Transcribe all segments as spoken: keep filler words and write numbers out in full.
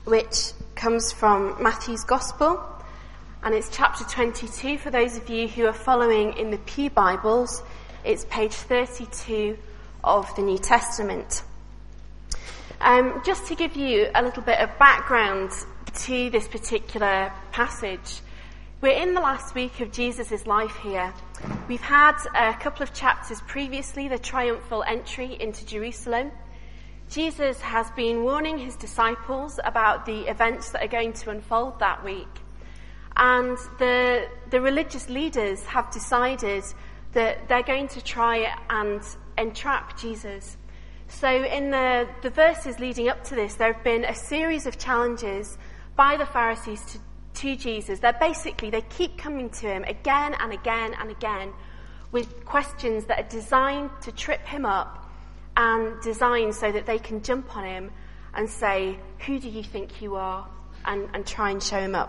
which comes from Matthew's Gospel, and it's chapter twenty-two. For those of you who are following in the Pew Bibles, it's page thirty-two of the New Testament. Um, just to give you a little bit of background to this particular passage, we're in the last week of Jesus' life here. We've had a couple of chapters previously, the triumphal entry into Jerusalem. Jesus has been warning his disciples about the events that are going to unfold that week. And the, the religious leaders have decided that they're going to try and entrap Jesus. So in the, the verses leading up to this, there have been a series of challenges by the Pharisees to, to Jesus. They're basically, they keep coming to him again and again and again with questions that are designed to trip him up and designed so that they can jump on him and say, who do you think you are? And, and try and show him up.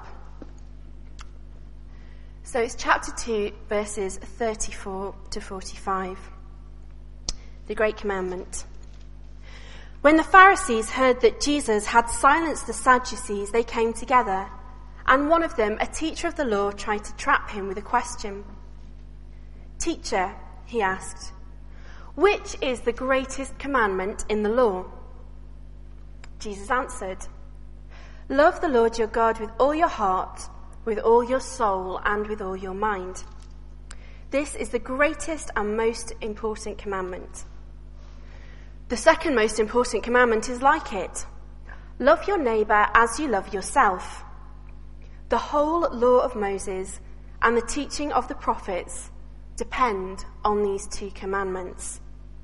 So it's chapter two, verses thirty-four to forty-five. The Great Commandment. When the Pharisees heard that Jesus had silenced the Sadducees, they came together, and one of them, a teacher of the law, tried to trap him with a question. "Teacher," he asked, "which is the greatest commandment in the law?" Jesus answered, "Love the Lord your God with all your heart, with all your soul, and with all your mind. This is the greatest and most important commandment. The second most important commandment is like it. Love your neighbour as you love yourself. The whole law of Moses and the teaching of the prophets depend on these two commandments."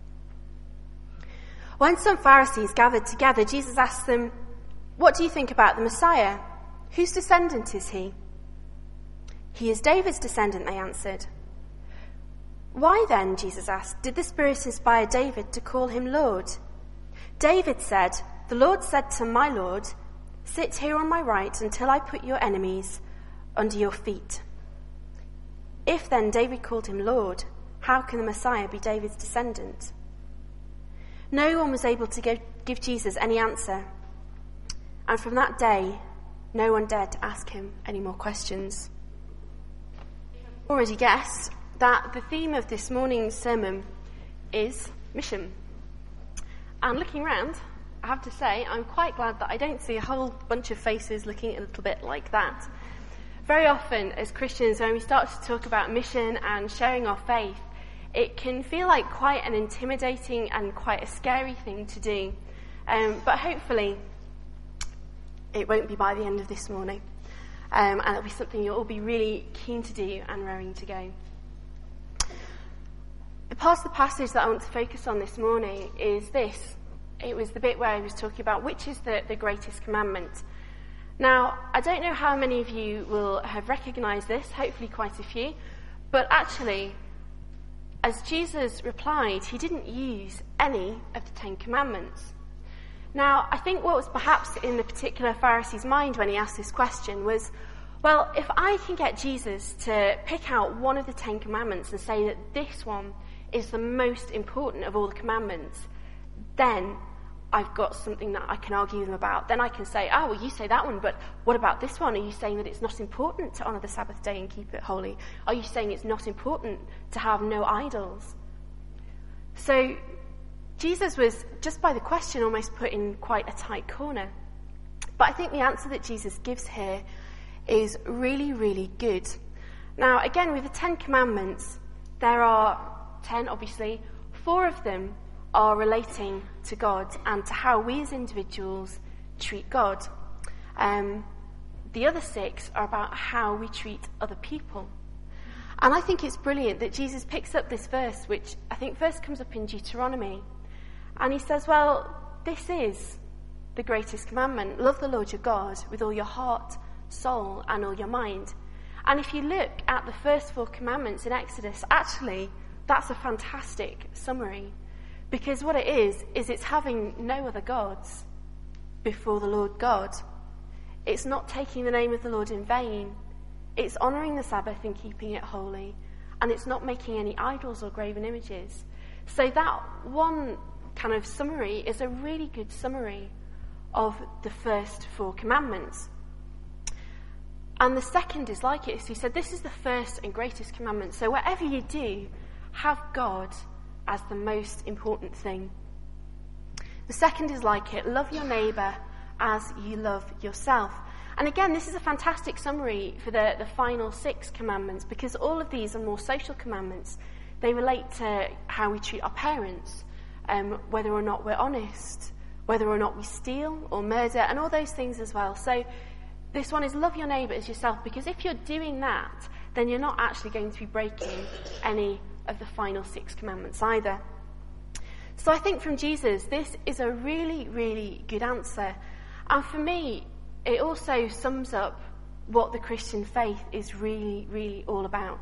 When some Pharisees gathered together, Jesus asked them, "What do you think about the Messiah? Whose descendant is he?" "He is David's descendant," they answered. "Why then," Jesus asked, "did the Spirit inspire David to call him Lord? David said, 'The Lord said to my Lord, sit here on my right until I put your enemies under your feet.' If then David called him Lord, how can the Messiah be David's descendant?" No one was able to give, give Jesus any answer. And from that day, no one dared to ask him any more questions. You've already guessed that the theme of this morning's sermon is mission. And looking around, I have to say, I'm quite glad that I don't see a whole bunch of faces looking a little bit like that. Very often, as Christians, when we start to talk about mission and sharing our faith, it can feel like quite an intimidating and quite a scary thing to do. Um, but hopefully, it won't be by the end of this morning. Um, and it'll be something you'll all be really keen to do and raring to go. The part of the passage that I want to focus on this morning is this. It was the bit where I was talking about which is the, the greatest commandment. Now, I don't know how many of you will have recognised this, hopefully quite a few, but actually, as Jesus replied, he didn't use any of the Ten Commandments. Now, I think what was perhaps in the particular Pharisee's mind when he asked this question was, well, if I can get Jesus to pick out one of the Ten Commandments and say that this one is the most important of all the commandments, then I've got something that I can argue with them about. Then I can say, oh, well, you say that one, but what about this one? Are you saying that it's not important to honour the Sabbath day and keep it holy? Are you saying it's not important to have no idols? So Jesus was, just by the question, almost put in quite a tight corner. But I think the answer that Jesus gives here is really, really good. Now, again, with the Ten Commandments, there are ten, obviously. Four of them are relating to God and to how we as individuals treat God. Um, the other six are about how we treat other people. And I think it's brilliant that Jesus picks up this verse, which I think first comes up in Deuteronomy. And he says, well, this is the greatest commandment. Love the Lord your God with all your heart, soul, and all your mind. And if you look at the first four commandments in Exodus, actually, that's a fantastic summary. Because what it is, is it's having no other gods before the Lord God. It's not taking the name of the Lord in vain. It's honouring the Sabbath and keeping it holy. And it's not making any idols or graven images. So that one kind of summary is a really good summary of the first four commandments. And the second is like it. So he said, this is the first and greatest commandment. So whatever you do, have God as the most important thing. The second is like it. Love your neighbour as you love yourself. And again, this is a fantastic summary for the, the final six commandments, because all of these are more social commandments. They relate to how we treat our parents, um, whether or not we're honest, whether or not we steal or murder, and all those things as well. So this one is love your neighbour as yourself, because if you're doing that, then you're not actually going to be breaking any of the final six commandments either. So I think from Jesus, this is a really, really good answer. And for me, it also sums up what the Christian faith is really, really all about.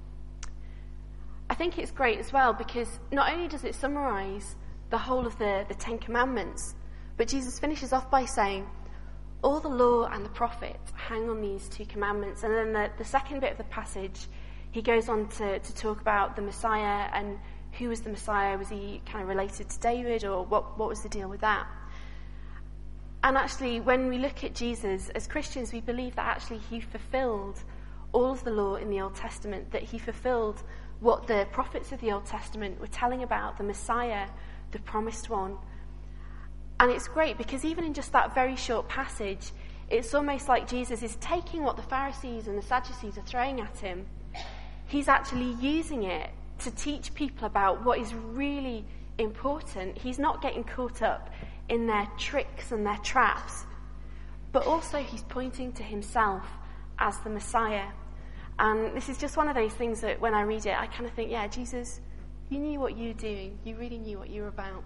I think it's great as well, because not only does it summarise the whole of the, the Ten Commandments, but Jesus finishes off by saying, all the law and the prophets hang on these two commandments. And then the, the second bit of the passage, he goes on to, to talk about the Messiah and who was the Messiah. Was he kind of related to David, or what, what was the deal with that? And actually, when we look at Jesus, as Christians, we believe that actually he fulfilled all of the law in the Old Testament, that he fulfilled what the prophets of the Old Testament were telling about, the Messiah, the promised one. And it's great because even in just that very short passage, it's almost like Jesus is taking what the Pharisees and the Sadducees are throwing at him. He's actually using it to teach people about what is really important. He's not getting caught up in their tricks and their traps, but also he's pointing to himself as the Messiah. And this is just one of those things that when I read it, I kind of think, yeah, Jesus, you knew what you were doing. You really knew what you were about.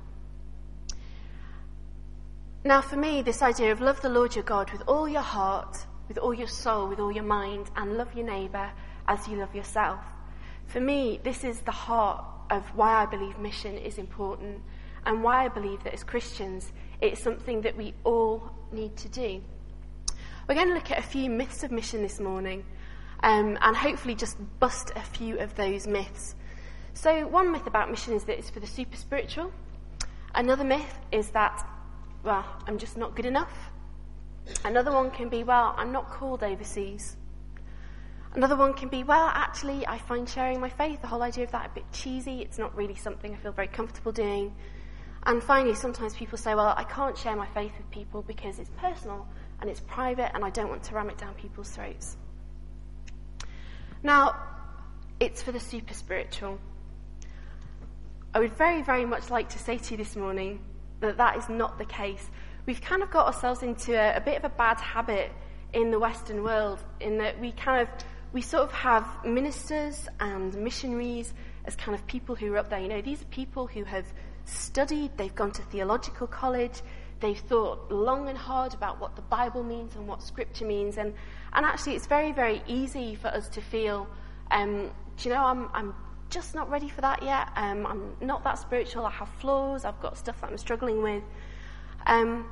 Now, for me, this idea of love the Lord your God with all your heart, with all your soul, with all your mind, and love your neighbour as you love yourself. For me, this is the heart of why I believe mission is important, and why I believe that as Christians, it's something that we all need to do. We're going to look at a few myths of mission this morning, um, and hopefully just bust a few of those myths. So one myth about mission is that it's for the super spiritual. Another myth is that, well, I'm just not good enough. Another one can be, well, I'm not called overseas. Another one can be, well, actually, I find sharing my faith, the whole idea of that, a bit cheesy. It's not really something I feel very comfortable doing. And finally, sometimes people say, well, I can't share my faith with people because it's personal and it's private and I don't want to ram it down people's throats. Now, it's for the super spiritual. I would very, very much like to say to you this morning that that is not the case. We've kind of got ourselves into a, a bit of a bad habit in the Western world, in that we kind of, we sort of have ministers and missionaries as kind of people who are up there. You know, these are people who have studied, they've gone to theological college, they've thought long and hard about what the Bible means and what Scripture means, and, and actually it's very, very easy for us to feel, um, do you know, I'm, I'm just not ready for that yet, um, I'm not that spiritual, I have flaws, I've got stuff that I'm struggling with. Um,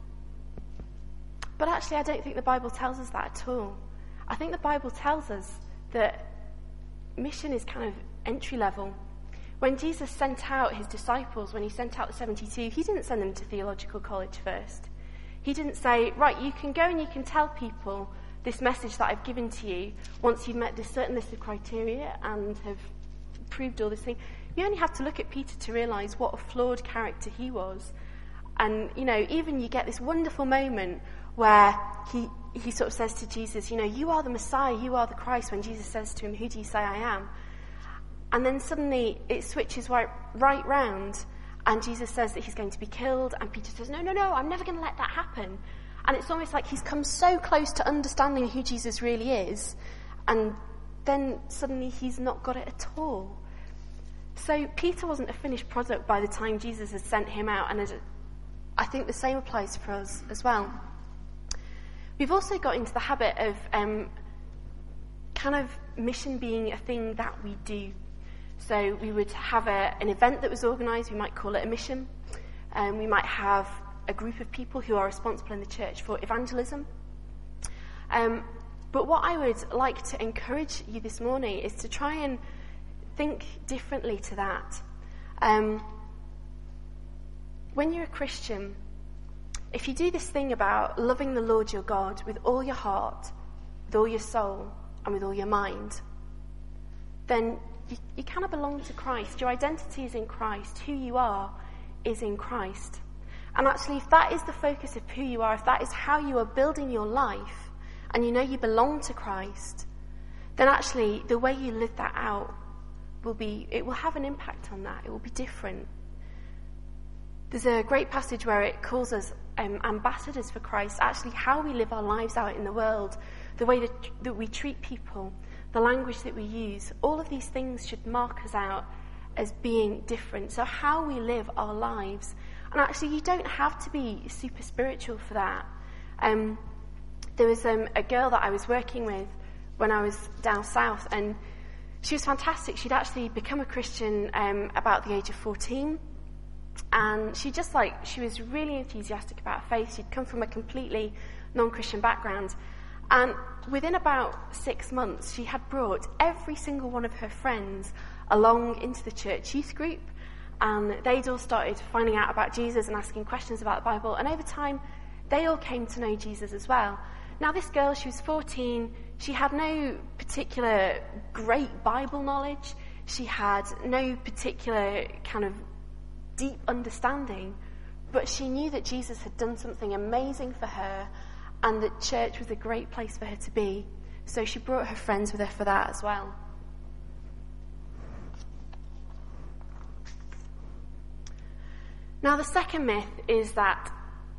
but actually I don't think the Bible tells us that at all. I think the Bible tells us that mission is kind of entry level. When Jesus sent out his disciples, when he sent out the seventy-two, he didn't send them to theological college first. He didn't say, right, you can go and you can tell people this message that I've given to you once you've met this certain list of criteria and have proved all this thing. You only have to look at Peter to realise what a flawed character he was. And, you know, even you get this wonderful moment where he, he sort of says to Jesus, you know, you are the Messiah, you are the Christ, when Jesus says to him, who do you say I am? And then suddenly it switches right, right round, and Jesus says that he's going to be killed, and Peter says, no, no, no, I'm never going to let that happen. And it's almost like he's come so close to understanding who Jesus really is, and then suddenly he's not got it at all. So Peter wasn't a finished product by the time Jesus had sent him out, and I think the same applies for us as well. We've also got into the habit of um, kind of mission being a thing that we do. So we would have a, an event that was organised, we might call it a mission. Um, we might have a group of people who are responsible in the church for evangelism. Um, but what I would like to encourage you this morning is to try and think differently to that. Um, when you're a Christian, if you do this thing about loving the Lord your God with all your heart, with all your soul, and with all your mind, then you, you kind of belong to Christ. Your identity is in Christ. Who you are is in Christ. And actually, if that is the focus of who you are, if that is how you are building your life, and you know you belong to Christ, then actually the way you live that out will be, it will have an impact on that. It will be different. There's a great passage where it calls us um, ambassadors for Christ. Actually, how we live our lives out in the world, the way that, that we treat people, the language that we use, all of these things should mark us out as being different. So how we live our lives, and actually you don't have to be super spiritual for that. Um, there was um, a girl that I was working with when I was down south, and she was fantastic. She'd actually become a Christian um, about the age of fourteen. And she just like, she was really enthusiastic about faith. She'd come from a completely non-Christian background. And within about six months, she had brought every single one of her friends along into the church youth group. And they'd all started finding out about Jesus and asking questions about the Bible. And over time, they all came to know Jesus as well. Now, this girl, she was fourteen. She had no particular great Bible knowledge. She had no particular kind of deep understanding, but she knew that Jesus had done something amazing for her and that church was a great place for her to be. So she brought her friends with her for that as well. Now, the second myth is that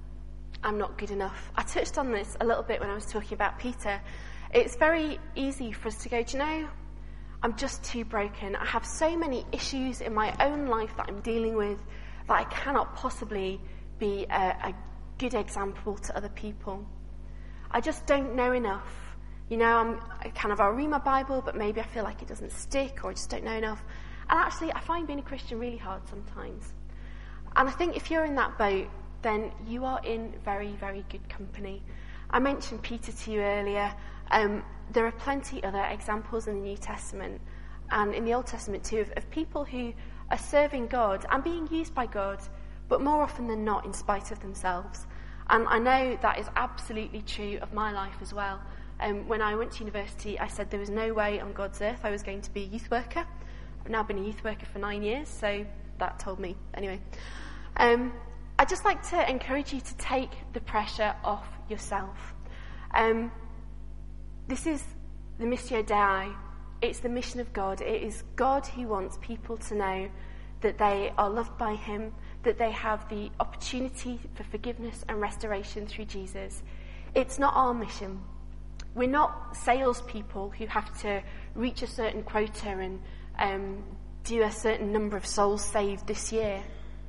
I'm not good enough. I touched on this a little bit when I was talking about Peter. It's very easy for us to go, do you know, I'm just too broken. I have so many issues in my own life that I'm dealing with that I cannot possibly be a, a good example to other people. I just don't know enough. You know, I'm I kind of, I'll read my Bible, but maybe I feel like it doesn't stick, or I just don't know enough. And actually, I find being a Christian really hard sometimes. And I think if you're in that boat, then you are in very, very good company. I mentioned Peter to you earlier. Um, there are plenty other examples in the New Testament and in the Old Testament too of, of people who are serving God and being used by God, but more often than not in spite of themselves. And I know that is absolutely true of my life as well. Um, when I went to university, I said there was no way on God's earth I was going to be a youth worker. I've now been a youth worker for nine years, so that told me. Anyway, um, I'd just like to encourage you to take the pressure off yourself. Um, This is the Missio Dei. It's the mission of God. It is God who wants people to know that they are loved by him, that they have the opportunity for forgiveness and restoration through Jesus. It's not our mission. We're not salespeople who have to reach a certain quota and um, do a certain number of souls saved this year.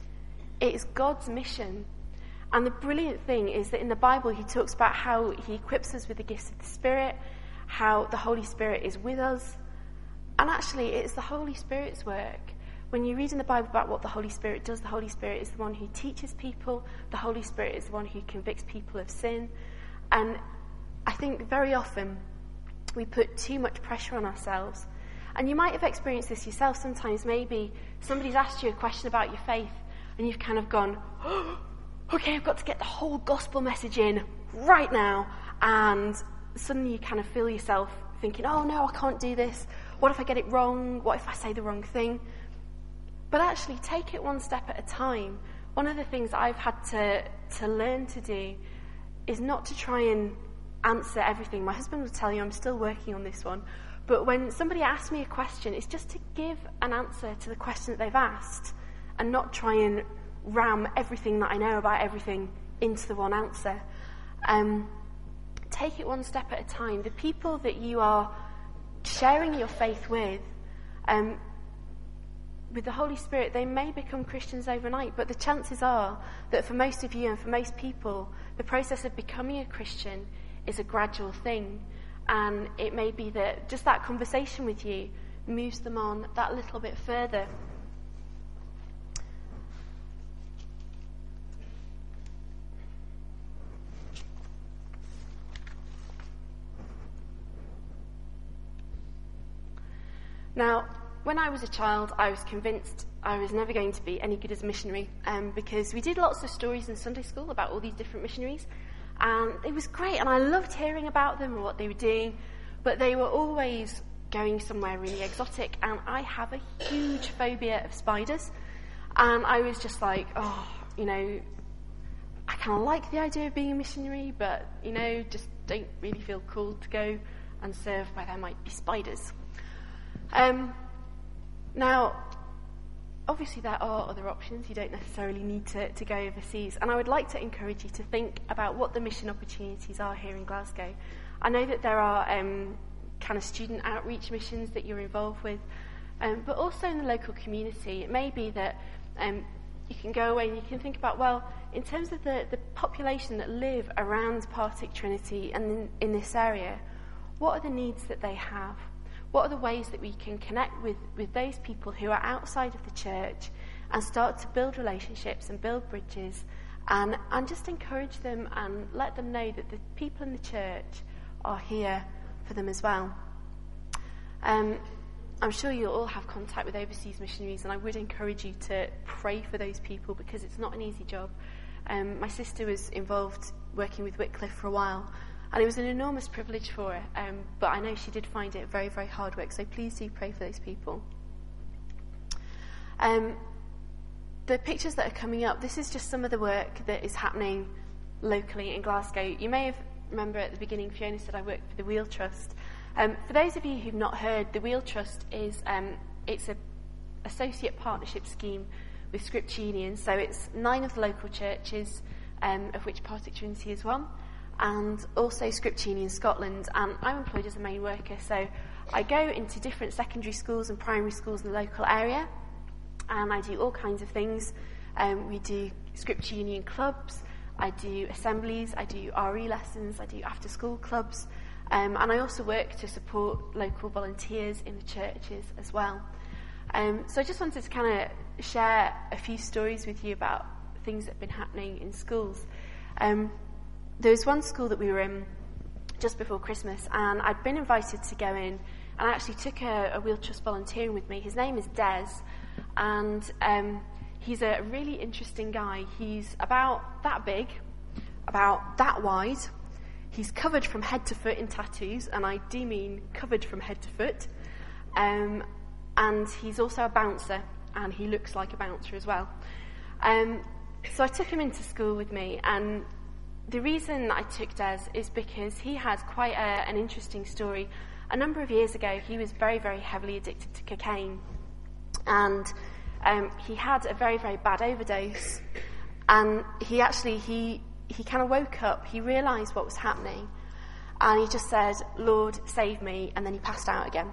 It is God's mission. And the brilliant thing is that in the Bible, he talks about how he equips us with the gifts of the Spirit, how the Holy Spirit is with us. And actually, it's the Holy Spirit's work. When you read in the Bible about what the Holy Spirit does, the Holy Spirit is the one who teaches people. The Holy Spirit is the one who convicts people of sin. And I think very often we put too much pressure on ourselves. And you might have experienced this yourself sometimes. Maybe somebody's asked you a question about your faith, and you've kind of gone, oh, okay, I've got to get the whole gospel message in right now. And suddenly you kind of feel yourself thinking, oh no, I can't do this. What if I get it wrong? What if I say the wrong thing? But actually, take it one step at a time. One of the things I've had to, to learn to do is not to try and answer everything. My husband will tell you I'm still working on this one. But when somebody asks me a question, it's just to give an answer to the question that they've asked and not try and ram everything that I know about everything into the one answer. Um, take it one step at a time. The people that you are sharing your faith with, um, with the Holy Spirit, they may become Christians overnight, but the chances are that for most of you and for most people, the process of becoming a Christian is a gradual thing. And it may be that just that conversation with you moves them on that little bit further. Now, when I was a child, I was convinced I was never going to be any good as a missionary, um, because we did lots of stories in Sunday school about all these different missionaries, and it was great, and I loved hearing about them and what they were doing, but they were always going somewhere really exotic, and I have a huge phobia of spiders, and I was just like, oh, you know, I kind of like the idea of being a missionary, but, you know, just don't really feel called to go and serve where there might be spiders. Um, now, obviously there are other options. You don't necessarily need to, to go overseas. And I would like to encourage you to think about what the mission opportunities are here in Glasgow. I know that there are um, kind of student outreach missions that you're involved with, um, but also in the local community. It may be that um, you can go away and you can think about, well, in terms of the, the population that live around Partick Trinity and in, in this area, what are the needs that they have? What are the ways that we can connect with, with those people who are outside of the church and start to build relationships and build bridges and, and just encourage them and let them know that the people in the church are here for them as well. Um, I'm sure you'll all have contact with overseas missionaries, and I would encourage you to pray for those people because it's not an easy job. Um, my sister was involved working with Wycliffe for a while, and it was an enormous privilege for her, um, but I know she did find it very, very hard work, so please do pray for those people. Um, the pictures that are coming up, this is just some of the work that is happening locally in Glasgow. You may have remember at the beginning Fiona said I work for the Wheel Trust. Um, for those of you who've not heard, the Wheel Trust is um, it's an associate partnership scheme with Scripture Union, so it's nine of the local churches, um, of which Partick Trinity is one, and also Scripture Union Scotland, and I'm employed as a main worker, so I go into different secondary schools and primary schools in the local area, and I do all kinds of things. Um, we do Scripture Union clubs, I do assemblies, I do R E lessons, I do after-school clubs, um, and I also work to support local volunteers in the churches as well. Um, so I just wanted to kind of share a few stories with you about things that have been happening in schools. Um, there was one school that we were in just before Christmas, and I'd been invited to go in, and I actually took a, a Wheel Trust volunteering with me. His name is Des, and um, he's a really interesting guy. He's about that big, about that wide. He's covered from head to foot in tattoos, and I do mean covered from head to foot. Um, and he's also a bouncer, and he looks like a bouncer as well. Um, so I took him into school with me, and the reason I took Des is because he had quite a, an interesting story. A number of years ago, he was very, very heavily addicted to cocaine, and um, he had a very, very bad overdose, and he actually, he, he kind of woke up, he realised what was happening, and he just said, "Lord, save me," and then he passed out again.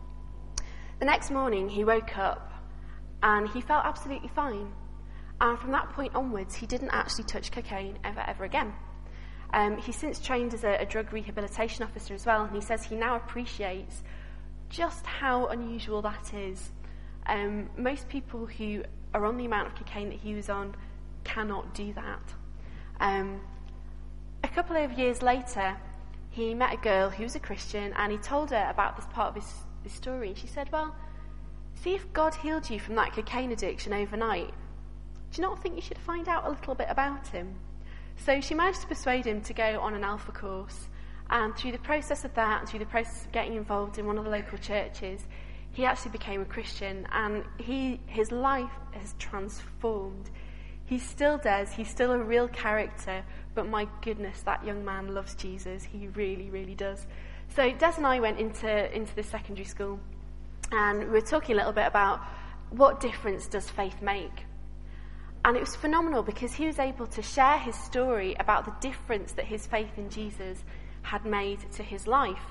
The next morning, he woke up, and he felt absolutely fine. And from that point onwards, he didn't actually touch cocaine ever, ever again. Um, he's since trained as a, a drug rehabilitation officer as well, and he says he now appreciates just how unusual that is. Um, most people who are on the amount of cocaine that he was on cannot do that. Um, a couple of years later, he met a girl who was a Christian, and he told her about this part of his, his story. And she said, "Well, see if God healed you from that cocaine addiction overnight. Do you not think you should find out a little bit about him?" So she managed to persuade him to go on an Alpha course, and through the process of that, and through the process of getting involved in one of the local churches, he actually became a Christian, and he his life has transformed. He still does, he's still a real character, but my goodness, that young man loves Jesus. He really, really does. So Des and I went into, into this secondary school, and we were talking a little bit about what difference does faith make. And it was phenomenal because he was able to share his story about the difference that his faith in Jesus had made to his life.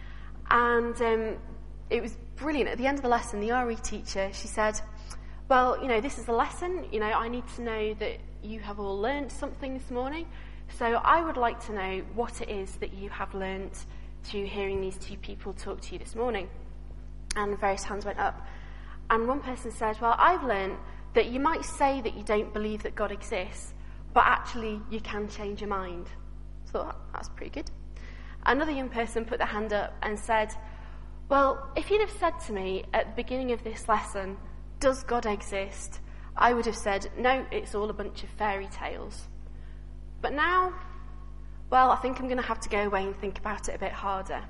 And um, it was brilliant. At the end of the lesson, the R E teacher, she said, "Well, you know, this is a lesson. You know, I need to know that you have all learned something this morning. So I would like to know what it is that you have learned through hearing these two people talk to you this morning." And various hands went up. And one person said, "Well, I've learned that you might say that you don't believe that God exists, but actually you can change your mind." So that's pretty good. Another young person put their hand up and said, Well, if you'd have said to me at the beginning of this lesson, does God exist? I would have said, no, it's all a bunch of fairy tales. But now, well, I think I'm going to have to go away and think about it a bit harder.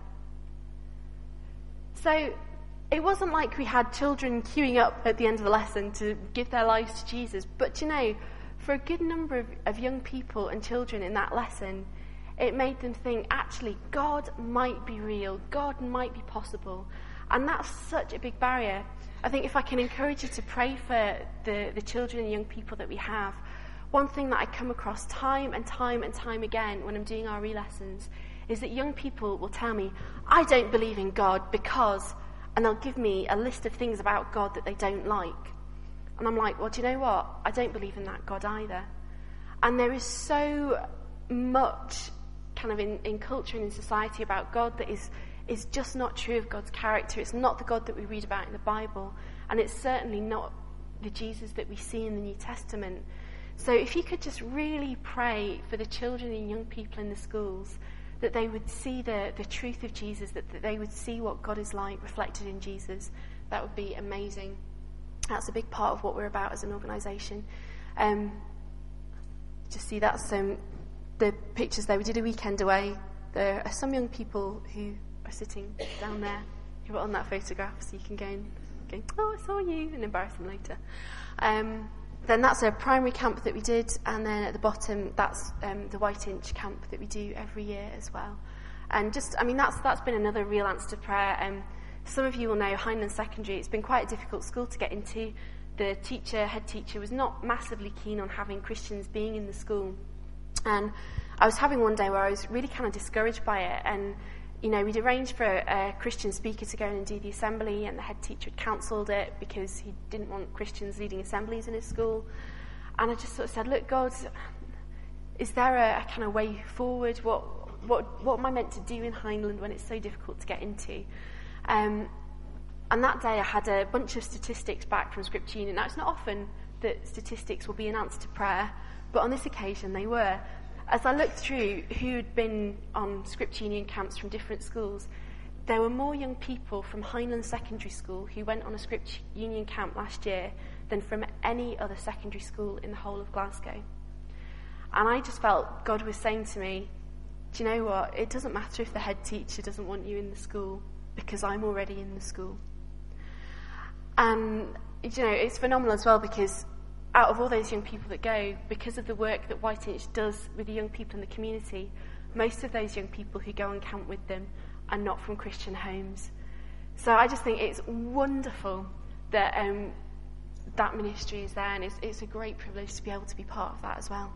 So, it wasn't like we had children queuing up at the end of the lesson to give their lives to Jesus. But you know, for a good number of, of young people and children in that lesson, it made them think, actually, God might be real. God might be possible. And that's such a big barrier. I think if I can encourage you to pray for the, the children and young people that we have, one thing that I come across time and time and time again when I'm doing R E lessons is that young people will tell me, I don't believe in God because... and they'll give me a list of things about God that they don't like. And I'm like, well, do you know what? I don't believe in that God either. And there is so much kind of in, in culture and in society about God that is, is just not true of God's character. It's not the God that we read about in the Bible. And it's certainly not the Jesus that we see in the New Testament. So if you could just really pray for the children and young people in the schools, that they would see the, the truth of Jesus, that, that they would see what God is like reflected in Jesus, that would be amazing. That's a big part of what we're about as an organisation. Um, just see that's um, the pictures there. We did a weekend away. There are some young people who are sitting down there who are on that photograph, so you can go and go, oh, I saw you, and embarrass them later. Um, Then that's a primary camp that we did, and then at the bottom, that's um, the White Inch camp that we do every year as well. And just, I mean, that's that's been another real answer to prayer. Um, some of you will know Heinlein Secondary. It's been quite a difficult school to get into. The teacher, head teacher, was not massively keen on having Christians being in the school. And I was having one day where I was really kind of discouraged by it. And, you know, we'd arranged for a, a Christian speaker to go in and do the assembly, and the head teacher had cancelled it because he didn't want Christians leading assemblies in his school. And I just sort of said, look, God, is there a, a kind of way forward? What what what am I meant to do in Heinlein when it's so difficult to get into? Um, and that day I had a bunch of statistics back from Scripture Union. Now, it's not often that statistics will be an answer to prayer, but on this occasion they were. As I looked through who'd been on Scripture Union camps from different schools, there were more young people from Heinlein Secondary School who went on a Scripture Union camp last year than from any other secondary school in the whole of Glasgow. And I just felt God was saying to me, do you know what? It doesn't matter if the head teacher doesn't want you in the school, because I'm already in the school. And, you know, it's phenomenal as well, because out of all those young people that go, because of the work that White Inch does with the young people in the community, most of those young people who go on camp with them are not from Christian homes. So I just think it's wonderful that um, that ministry is there, and it's, it's a great privilege to be able to be part of that as well.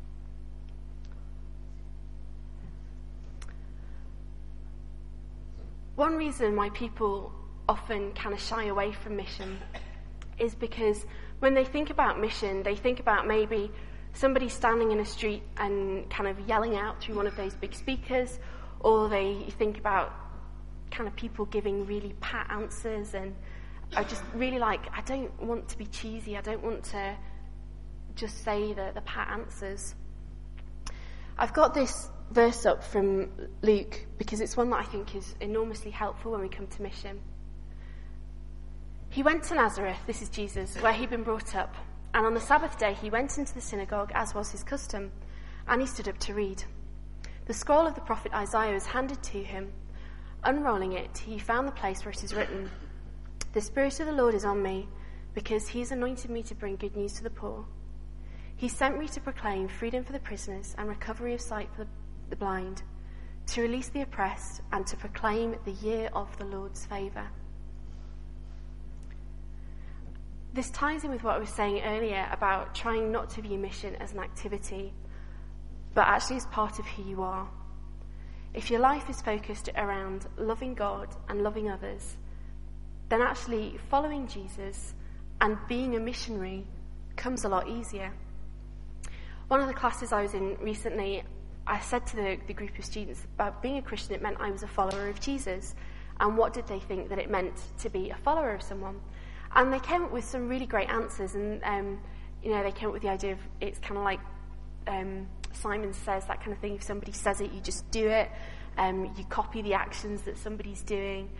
One reason why people often kind of shy away from mission is because when they think about mission, they think about maybe somebody standing in a street and kind of yelling out through one of those big speakers, or they think about kind of people giving really pat answers, and are just really like, I don't want to be cheesy, I don't want to just say the, the pat answers. I've got this verse up from Luke because it's one that I think is enormously helpful when we come to mission. He went to Nazareth, this is Jesus, where he'd been brought up, and on the Sabbath day he went into the synagogue as was his custom, and he stood up to read. The scroll of the prophet Isaiah was handed to him. Unrolling it, he found the place where it is written, "The Spirit of the Lord is on me, because he has anointed me to bring good news to the poor. He sent me to proclaim freedom for the prisoners and recovery of sight for the blind, to release the oppressed and to proclaim the year of the Lord's favour." This ties in with what I was saying earlier about trying not to view mission as an activity, but actually as part of who you are. If your life is focused around loving God and loving others, then actually following Jesus and being a missionary comes a lot easier. One of the classes I was in recently, I said to the, the group of students about being a Christian, it meant I was a follower of Jesus. And what did they think that it meant to be a follower of someone? And they came up with some really great answers. And, um, you know, they came up with the idea of it's kind of like um, Simon Says, that kind of thing. If somebody says it, you just do it. Um, you copy the actions that somebody's doing.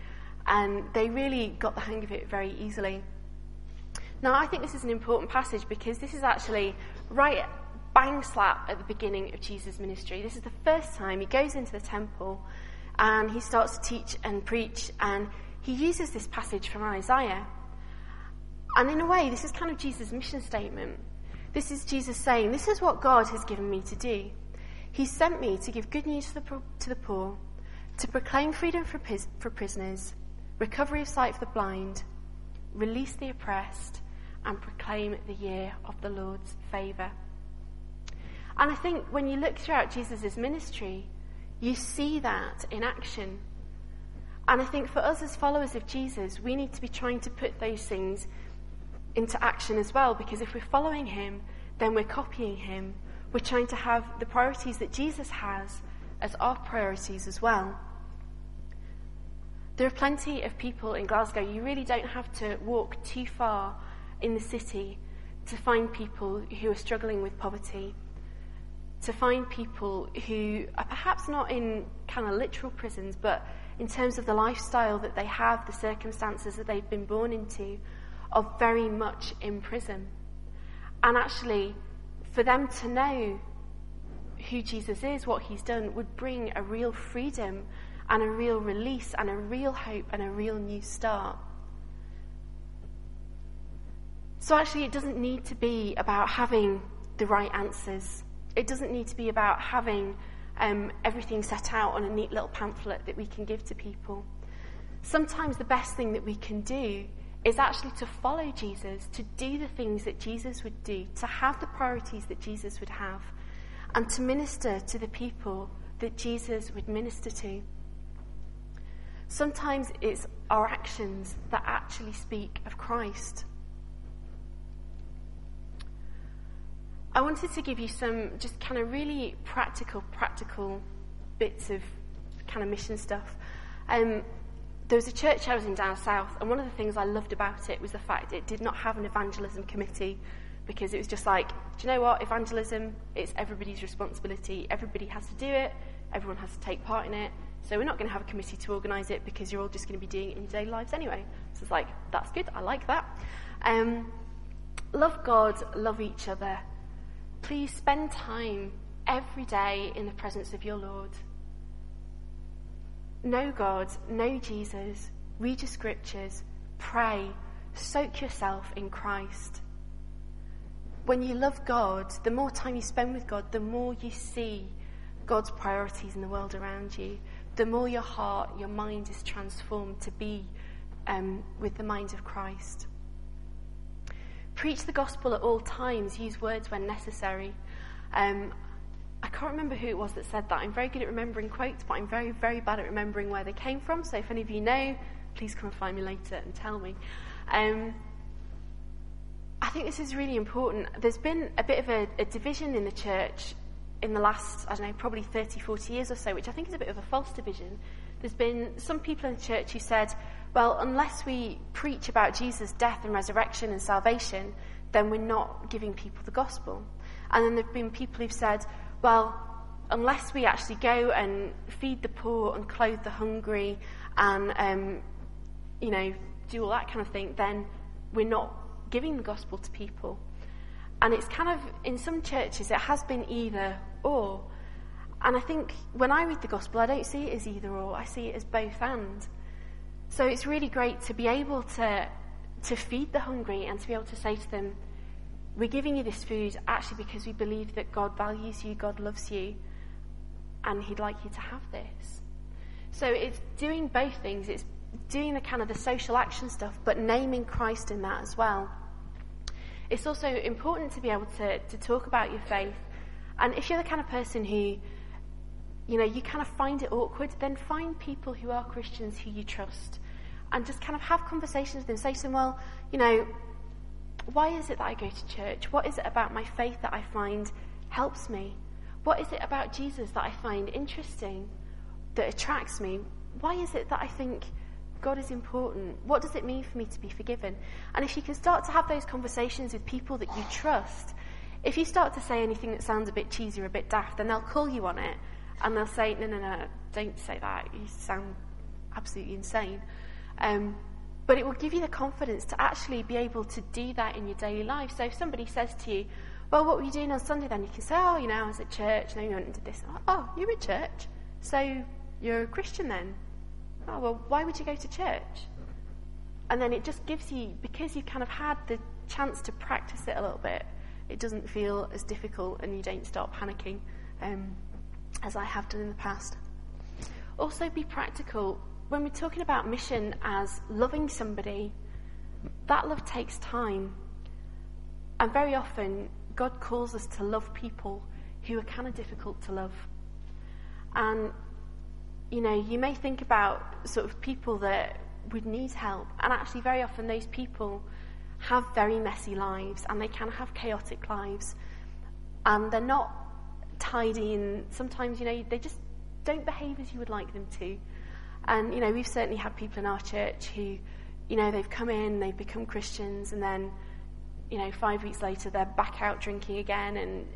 and they really got the hang of it very easily. Now, I think this is an important passage because this is actually right bang slap at the beginning of Jesus' ministry. This is the first time he goes into the temple and he starts to teach and preach, and he uses this passage from Isaiah. And in a way, this is kind of Jesus' mission statement. This is Jesus saying, this is what God has given me to do. He sent me to give good news to the, to the poor, to proclaim freedom for, for prisoners, recovery of sight for the blind, release the oppressed, and proclaim the year of the Lord's favour. And I think when you look throughout Jesus' ministry, you see that in action. And I think for us as followers of Jesus, we need to be trying to put those things into action as well, because if we're following him, then we're copying him. We're trying to have the priorities that Jesus has as our priorities as well. There are plenty of people in Glasgow. You really don't have to walk too far in the city to find people who are struggling with poverty, to find people who are perhaps not in kind of literal prisons, but in terms of the lifestyle that they have, the circumstances that they've been born into, are very much in prison. And actually, for them to know who Jesus is, what he's done, would bring a real freedom and a real release and a real hope and a real new start. So actually, it doesn't need to be about having the right answers. It doesn't need to be about having um, everything set out on a neat little pamphlet that we can give to people. Sometimes the best thing that we can do is actually to follow Jesus, to do the things that Jesus would do, to have the priorities that Jesus would have, and to minister to the people that Jesus would minister to. Sometimes it's our actions that actually speak of Christ. I wanted to give you some just kind of really practical, practical bits of kind of mission stuff. Um, there was a church I was in down south, and one of the things I loved about it was the fact it did not have an evangelism committee, because it was just like, do you know what, evangelism, it's everybody's responsibility. Everybody has to do it. Everyone has to take part in it. So we're not going to have a committee to organise it, because you're all just going to be doing it in your daily lives anyway. So it's like, that's good. I like that. Um, love God, love each other. Please spend time every day in the presence of your Lord. Know God, know Jesus, read your scriptures, pray, soak yourself in Christ. When you love God, the more time you spend with God, the more you see God's priorities in the world around you, the more your heart, your mind is transformed to be um, with the mind of Christ. Preach the gospel at all times. Use words when necessary. Um, I can't remember who it was that said that. I'm very good at remembering quotes, but I'm very, very bad at remembering where they came from. So if any of you know, please come and find me later and tell me. Um, I think this is really important. There's been a bit of a, a division in the church in the last, I don't know, probably thirty, forty years or so, which I think is a bit of a false division. There's been some people in the church who said, well, unless we preach about Jesus' death and resurrection and salvation, then we're not giving people the gospel. And then there have been people who've said, well, unless we actually go and feed the poor and clothe the hungry and, um, you know, do all that kind of thing, then we're not giving the gospel to people. And it's kind of, in some churches, it has been either or. And I think when I read the gospel, I don't see it as either or. I see it as both and. So it's really great to be able to to feed the hungry and to be able to say to them, we're giving you this food actually because we believe that God values you, God loves you, and he'd like you to have this. So it's doing both things. It's doing the kind of the social action stuff, but naming Christ in that as well. It's also important to be able to, to talk about your faith. And if you're the kind of person who, you know, you kind of find it awkward, then find people who are Christians who you trust and just kind of have conversations with them. Say to them, well, you know, why is it that I go to church? What is it about my faith that I find helps me? What is it about Jesus that I find interesting, that attracts me? Why is it that I think God is important? What does it mean for me to be forgiven? And if you can start to have those conversations with people that you trust, if you start to say anything that sounds a bit cheesy or a bit daft, then they'll call you on it and they'll say, no, no, no, don't say that. You sound absolutely insane. Um, but it will give you the confidence to actually be able to do that in your daily life. So if somebody says to you, well, what were you doing on Sunday then? You can say, oh, you know, I was at church. No, you went and did this. Oh, you're at church? So you're a Christian then? Oh, well, why would you go to church? And then it just gives you, because you've kind of had the chance to practice it a little bit, it doesn't feel as difficult and you don't start panicking um, as I have done in the past. Also, be practical. When we're talking about mission as loving somebody, that love takes time. And very often, God calls us to love people who are kind of difficult to love. And, you know, you may think about sort of people that would need help. And actually, very often, those people have very messy lives and they can have chaotic lives. And they're not tidy, and sometimes, you know, they just don't behave as you would like them to. And, you know, we've certainly had people in our church who, you know, they've come in, they've become Christians, and then, you know, five weeks later they're back out drinking again. And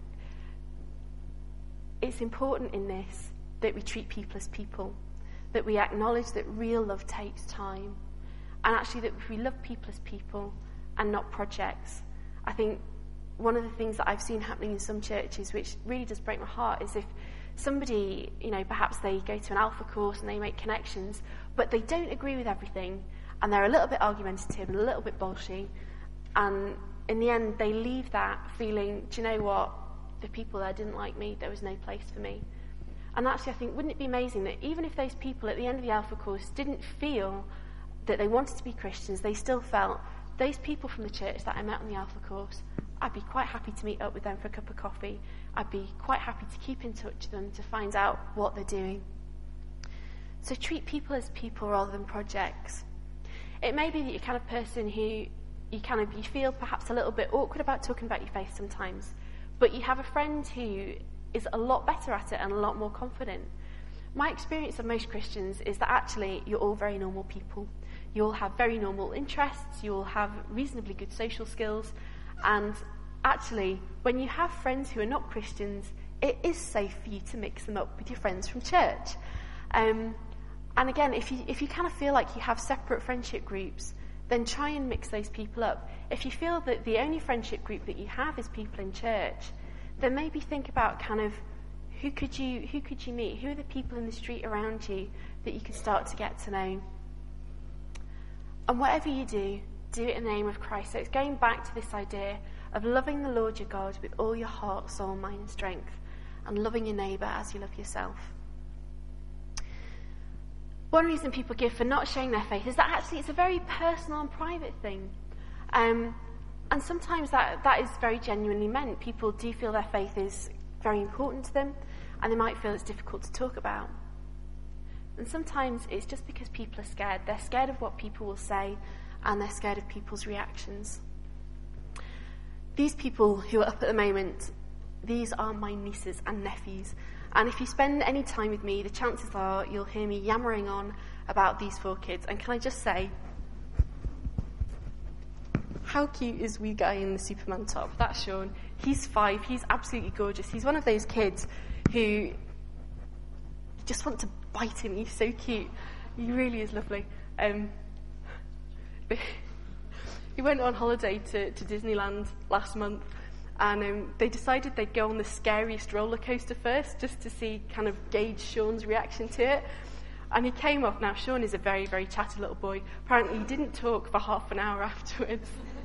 it's important in this that we treat people as people, that we acknowledge that real love takes time, and actually that if we love people as people and not projects. I think one of the things that I've seen happening in some churches, which really does break my heart, is if somebody, you know, perhaps they go to an Alpha course and they make connections, but they don't agree with everything, and they're a little bit argumentative and a little bit bolshy, and in the end they leave that feeling, do you know what, the people there didn't like me, there was no place for me. And actually I think, wouldn't it be amazing that even if those people at the end of the Alpha course didn't feel that they wanted to be Christians, they still felt, those people from the church that I met on the Alpha course, I'd be quite happy to meet up with them for a cup of coffee. I'd be quite happy to keep in touch with them to find out what they're doing. So treat people as people rather than projects. It may be that you're kind of person who you kind of you feel perhaps a little bit awkward about talking about your faith sometimes, but you have a friend who is a lot better at it and a lot more confident. My experience of most Christians is that actually you're all very normal people. You all have very normal interests, you all have reasonably good social skills, and actually, when you have friends who are not Christians, it is safe for you to mix them up with your friends from church. Um, and again, if you if you kind of feel like you have separate friendship groups, then try and mix those people up. If you feel that the only friendship group that you have is people in church, then maybe think about kind of who could you who could you meet? Who are the people in the street around you that you can start to get to know? And whatever you do, do it in the name of Christ. So it's going back to this idea of loving the Lord your God with all your heart, soul, mind, and strength, and loving your neighbour as you love yourself. One reason people give for not showing their faith is that actually it's a very personal and private thing. Um, and sometimes that, that is very genuinely meant. People do feel their faith is very important to them, and they might feel it's difficult to talk about. And sometimes it's just because people are scared. They're scared of what people will say, and they're scared of people's reactions. These people who are up at the moment, these are my nieces and nephews. And if you spend any time with me, the chances are you'll hear me yammering on about these four kids. And can I just say, how cute is wee guy in the Superman top? That's Sean. He's five. He's absolutely gorgeous. He's one of those kids who you just want to bite him. He's so cute. He really is lovely. Um, he went on holiday to, to Disneyland last month, and um, they decided they'd go on the scariest roller coaster first, just to see, kind of gauge Sean's reaction to it. And he came off. Now, Sean is a very, very chatty little boy. Apparently, he didn't talk for half an hour afterwards.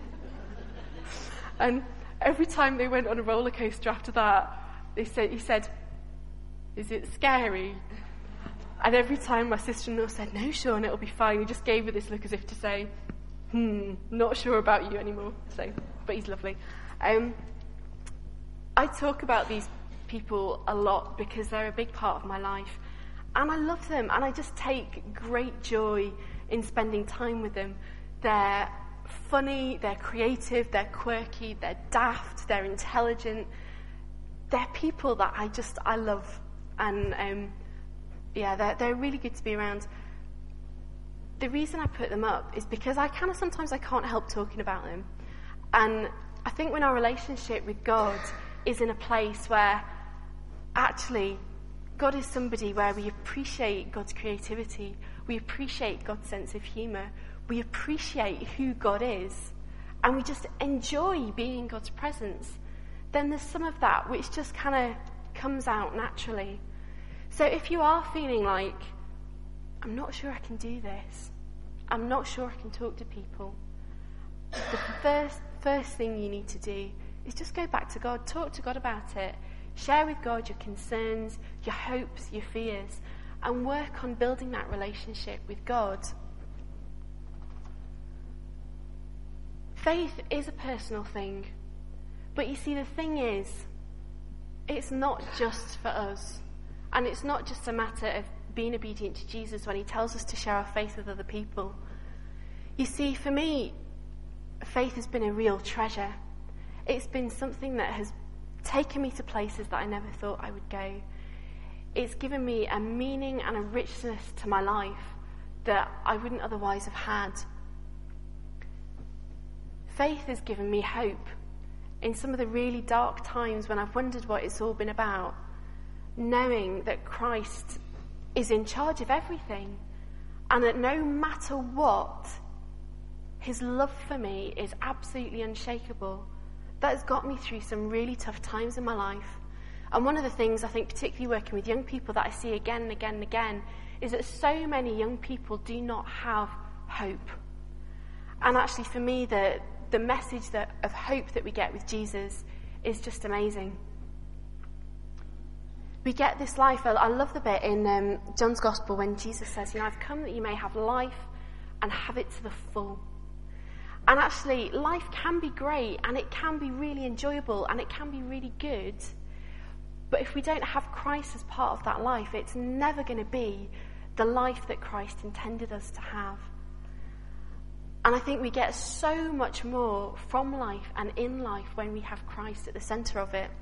And every time they went on a roller coaster after that, they said, he said, "Is it scary?" And every time my sister-in-law said, "No, Sean, it'll be fine," he just gave her this look as if to say, hmm, not sure about you anymore. So, but he's lovely. Um, I talk about these people a lot because they're a big part of my life. And I love them, and I just take great joy in spending time with them. They're funny, they're creative, they're quirky, they're daft, they're intelligent. They're people that I just, I love. And um, yeah, they're, they're really good to be around. The reason I put them up is because I kind of sometimes I can't help talking about them. And I think when our relationship with God is in a place where actually God is somebody where we appreciate God's creativity, we appreciate God's sense of humour, we appreciate who God is, and we just enjoy being in God's presence. Then there's some of that which just kind of comes out naturally. So if you are feeling like, I'm not sure I can do this, I'm not sure I can talk to people, the first first thing you need to do is just go back to God, talk to God about it, share with God your concerns, your hopes, your fears, and work on building that relationship with God. Faith is a personal thing, but you see, the thing is, it's not just for us, and it's not just a matter of being obedient to Jesus when he tells us to share our faith with other people. You see, for me, faith has been a real treasure. It's been something that has taken me to places that I never thought I would go. It's given me a meaning and a richness to my life that I wouldn't otherwise have had. Faith has given me hope in some of the really dark times when I've wondered what it's all been about, knowing that Christ is in charge of everything, and that no matter what, his love for me is absolutely unshakable. That has got me through some really tough times in my life. And one of the things I think, particularly working with young people, that I see again and again and again, is that so many young people do not have hope. And actually for me, the, the message that, of hope that we get with Jesus is just amazing. We get this life. I, I love the bit in um, John's Gospel when Jesus says, you know, I've come that you may have life and have it to the full. And actually, life can be great, and it can be really enjoyable, and it can be really good. But if we don't have Christ as part of that life, it's never going to be the life that Christ intended us to have. And I think we get so much more from life and in life when we have Christ at the centre of it.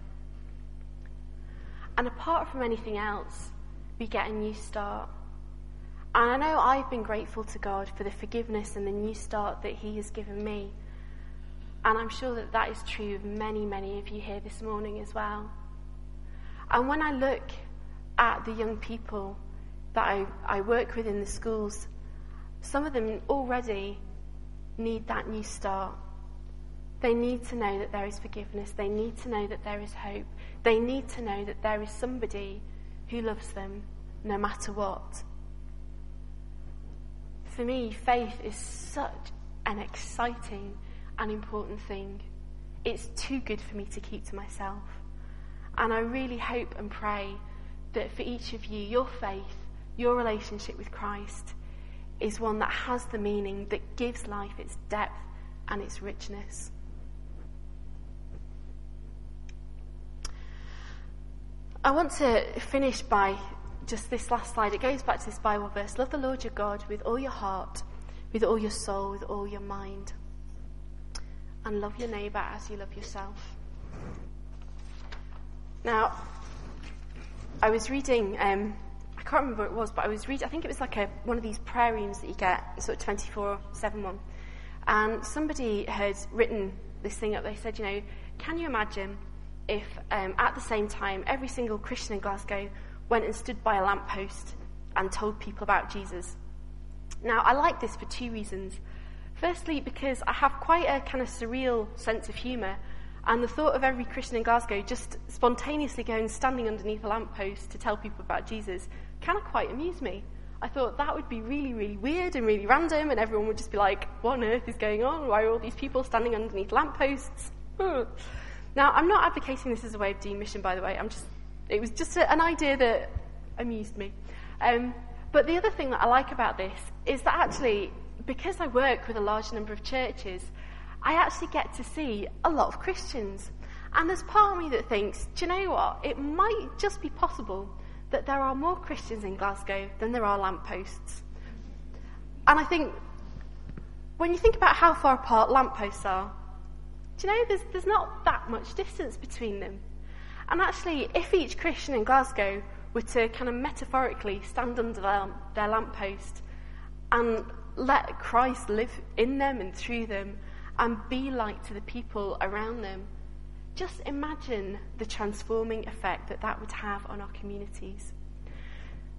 And apart from anything else, we get a new start. And I know I've been grateful to God for the forgiveness and the new start that he has given me. And I'm sure that that is true of many, many of you here this morning as well. And when I look at the young people that I, I work with in the schools, some of them already need that new start. They need to know that there is forgiveness. They need to know that there is hope. They need to know that there is somebody who loves them no matter what. For me, faith is such an exciting and important thing. It's too good for me to keep to myself. And I really hope and pray that for each of you, your faith, your relationship with Christ is one that has the meaning, that gives life its depth and its richness. I want to finish by just this last slide. It goes back to this Bible verse. Love the Lord your God with all your heart, with all your soul, with all your mind. And love your neighbour as you love yourself. Now, I was reading, um, I can't remember what it was, but I was reading, I think it was like a one of these prayer rooms that you get, sort of twenty-four seven one. And somebody had written this thing up. They said, you know, can you imagine if um, at the same time every single Christian in Glasgow went and stood by a lamppost and told people about Jesus? Now, I like this for two reasons. Firstly, because I have quite a kind of surreal sense of humour, and the thought of every Christian in Glasgow just spontaneously going standing underneath a lamppost to tell people about Jesus kind of quite amused me. I thought that would be really, really weird and really random, and everyone would just be like, what on earth is going on? Why are all these people standing underneath lampposts? Now, I'm not advocating this as a way of doing mission, by the way. I'm just, it was just a, an idea that amused me. Um, but the other thing that I like about this is that actually, because I work with a large number of churches, I actually get to see a lot of Christians. And there's part of me that thinks, do you know what? It might just be possible that there are more Christians in Glasgow than there are lampposts. And I think, when you think about how far apart lampposts are, do you know, there's, there's not that much distance between them. And actually, if each Christian in Glasgow were to kind of metaphorically stand under their, their lamppost and let Christ live in them and through them and be light to the people around them, just imagine the transforming effect that that would have on our communities.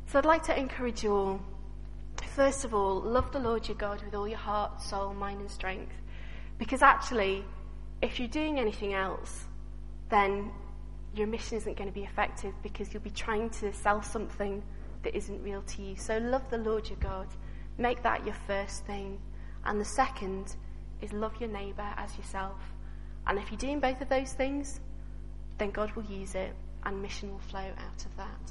So I'd like to encourage you all, first of all, love the Lord your God with all your heart, soul, mind and strength. Because actually, if you're doing anything else, then your mission isn't going to be effective, because you'll be trying to sell something that isn't real to you. So love the Lord your God. Make that your first thing. And the second is love your neighbour as yourself. And if you're doing both of those things, then God will use it and mission will flow out of that.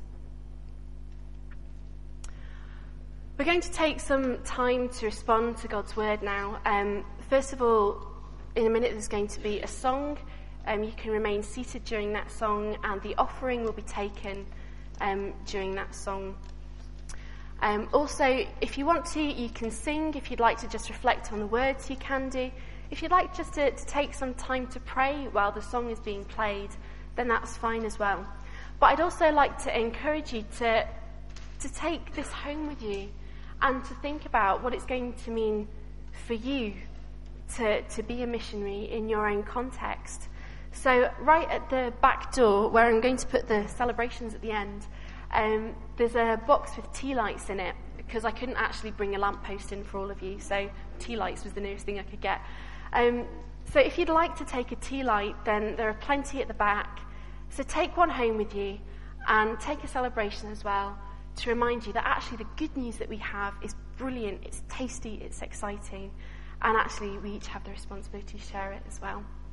We're going to take some time to respond to God's word now. Um, first of all, in a minute there's going to be a song. Um, you can remain seated during that song, and the offering will be taken um, during that song. Um, also, if you want to, you can sing. If you'd like to just reflect on the words, you can do. If you'd like just to, to take some time to pray while the song is being played, then that's fine as well. But I'd also like to encourage you to, to take this home with you and to think about what it's going to mean for you to, to be a missionary in your own context. So right at the back door, where I'm going to put the celebrations at the end, um, there's a box with tea lights in it, because I couldn't actually bring a lamppost in for all of you, so tea lights was the nearest thing I could get. Um, so if you'd like to take a tea light, then there are plenty at the back. So take one home with you and take a celebration as well, to remind you that actually the good news that we have is brilliant, it's tasty, it's exciting, and actually we each have the responsibility to share it as well.